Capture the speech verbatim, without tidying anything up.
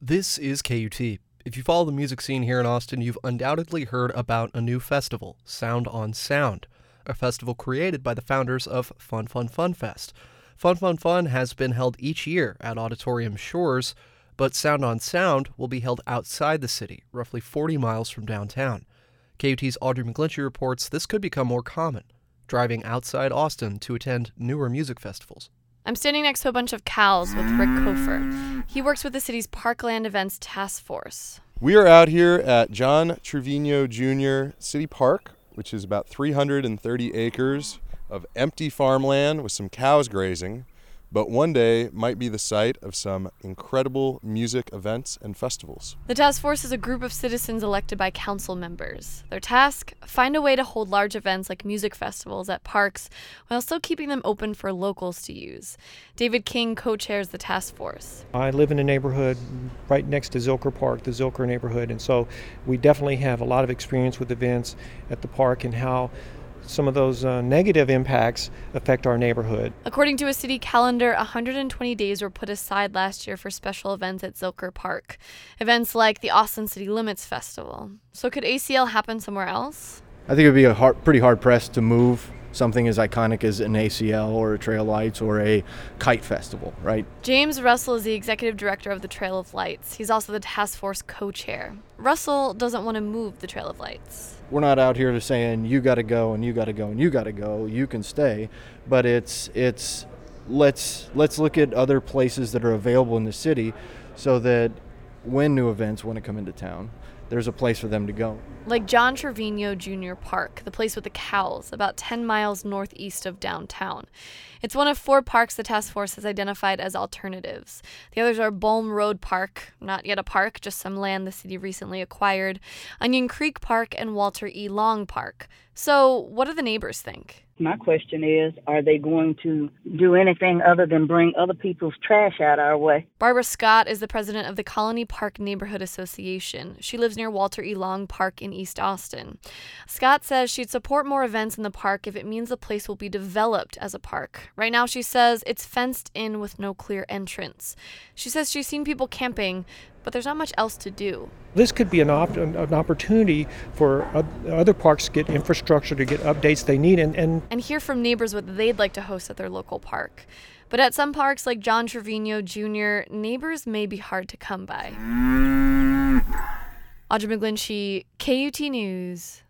This is K U T. If you follow the music scene here in Austin, you've undoubtedly heard about a new festival, Sound on Sound, a festival created by the founders of Fun Fun Fun Fest. Fun Fun Fun has been held each year at Auditorium Shores, but Sound on Sound will be held outside the city, roughly forty miles from downtown. K U T's Audrey McGlinchey reports this could become more common, driving outside Austin to attend newer music festivals. I'm standing next to a bunch of cows with Rick Kofer. He works with the city's Parkland Events Task Force. We are out here at John Trevino Junior City Park, which is about three hundred thirty acres of empty farmland with some cows grazing, but one day might be the site of some incredible music events and festivals. The task force is a group of citizens elected by council members. Their task, find a way to hold large events like music festivals at parks while still keeping them open for locals to use. David King co-chairs the task force. I live in a neighborhood right next to Zilker Park, the Zilker neighborhood, and so we definitely have a lot of experience with events at the park and how some of those uh, negative impacts affect our neighborhood. According to a city calendar, one hundred twenty days were put aside last year for special events at Zilker Park. Events like the Austin City Limits Festival. So could A C L happen somewhere else? I think it would be a hard, pretty hard pressed to move something as iconic as an A C L or a Trail Lights or a kite festival, right? James Russell is the executive director of the Trail of Lights. He's also the task force co-chair. Russell doesn't want to move the Trail of Lights. We're not out here to saying you got to go and you got to go and you got to go. You can stay, but it's it's let's let's look at other places that are available in the city, so that when new events want to come into town, there's a place for them to go. Like John Trevino Junior Park, the place with the cows, about ten miles northeast of downtown. It's one of four parks the task force has identified as alternatives. The others are Bohm Road Park, not yet a park, just some land the city recently acquired, Onion Creek Park, and Walter E. Long Park. So what do the neighbors think? My question is, are they going to do anything other than bring other people's trash out our way? Barbara Scott is the president of the Colony Park Neighborhood Association. She lives near Walter E. Long Park in East Austin. Scott says she'd support more events in the park if it means the place will be developed as a park. Right now, she says it's fenced in with no clear entrance. She says she's seen people camping, but there's not much else to do. This could be an, op- an opportunity for other parks to get infrastructure, to get updates they need, and, and and hear from neighbors what they'd like to host at their local park. But at some parks like John Trevino Junior, neighbors may be hard to come by. Audrey McGlinchey, K U T News.